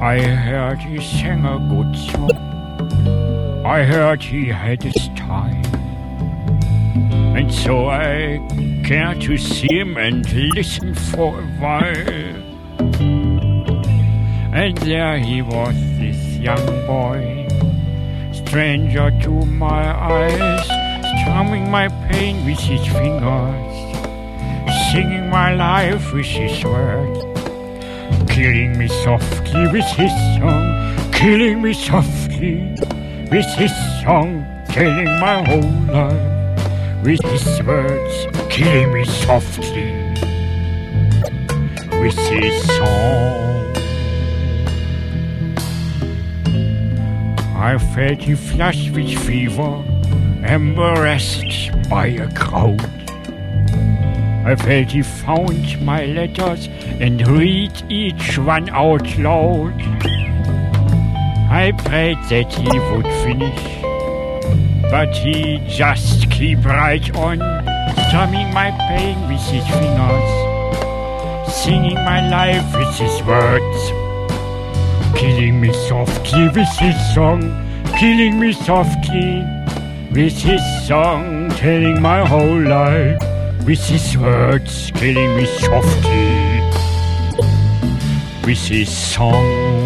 I heard he sang a good song. I heard he had a style, and so I came to see him and listen for a while. And there he was, this young boy, stranger to my eyes, strumming my pain with his fingers, singing my life with his words, killing me softly with his song, killing me softly with his song, telling my whole life with his words, killing me softly with his song. I felt he flushed with fever, embarrassed by a crowd. I felt he found my letters and read each one out loud. I prayed that he would finish, but he just kept right on, strumming my pain with his fingers, singing my life with his words, killing me softly with his song, killing me softly with his song, telling my whole life with his words, killing me softly with his song.